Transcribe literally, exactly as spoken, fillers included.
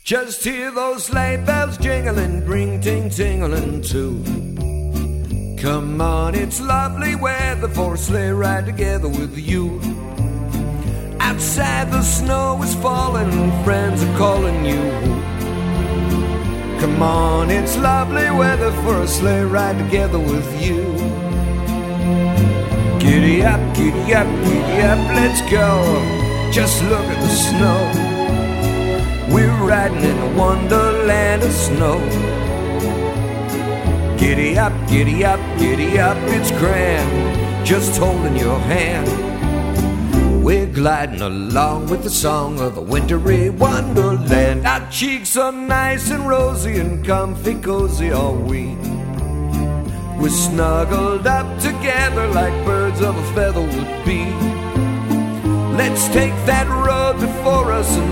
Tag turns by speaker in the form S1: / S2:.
S1: Just hear those sleigh bells jingling, ring ting tingling too. Come on, it's lovely weather for a sleigh ride together with you. Outside the snow is falling and friends are calling you. Come on, it's lovely weather for a sleigh ride together with you. Giddy up, giddy up, giddy up, let's go. Just look at the snow. We're riding in a wonderland of snow. Giddy up, giddy up, giddy up, it's grand, just holding your hand. We're gliding along with the song of the wintry wonderland. Our cheeks are nice and rosy and comfy cozy are we. We're snuggled up together like birds of a feather would be. Let's take that road before us and